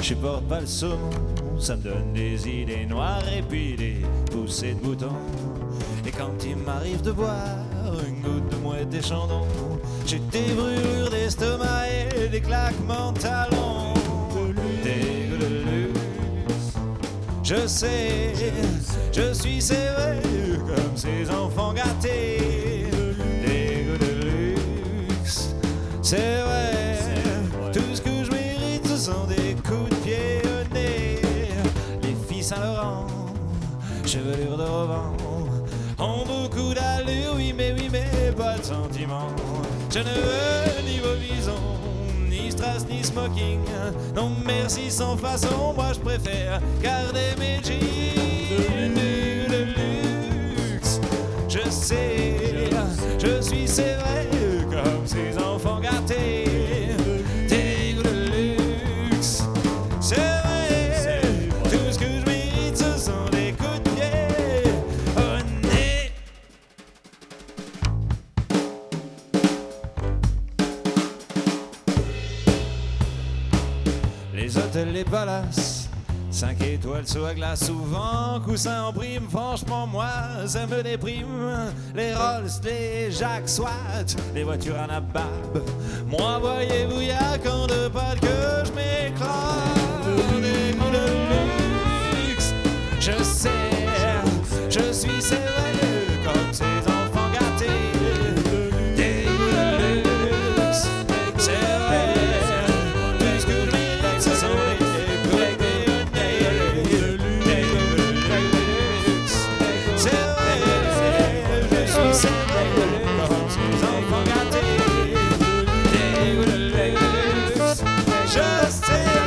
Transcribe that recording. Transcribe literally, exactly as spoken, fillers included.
Je supporte pas le saumon, ça me donne des idées noires et puis des poussées de boutons. Et quand il m'arrive de boire une goutte de mouette et chandon, j'ai des brûlures d'estomac et des claquements de talons. Des goûts de luxe, je sais, je suis serré comme ces enfants gâtés. Des goûts de luxe, c'est vrai, tout ce que je mérite ce sont des coups de pied au nez. Les filles Saint-Laurent, chevelure de Rovan, ont beaucoup d'allure, oui mais oui mais pas de sentiment. Je ne veux ni vos visons, ni strass ni smoking, non merci sans façon, moi je préfère garder mes jeans. De luxe, je sais, je suis c'est vrai comme ces enfants gâtés. Des goûts de luxe, c'est vrai, tout ce que je mérite ce sont des coups de pied au nez. Les hôtels, les palaces, cinq étoiles sous la glace, souvent coussin en prime, franchement moi ça me déprime. Les Rolls, les Jacques Swat, les voitures à nabab, moi voyez-vous y'a qu'en deux pattes que je m'éclate. Des goûts de luxe, je sais, je suis sérieux comme ces enfants gâtés. Des goûts de luxe, c'est vrai, tout ce que je mérite ce sont des coups de pied au nez. Des goûts de luxe, c'est vrai, je suis sérieux comme ces enfants gâtés. Des goûts de luxe, je sais.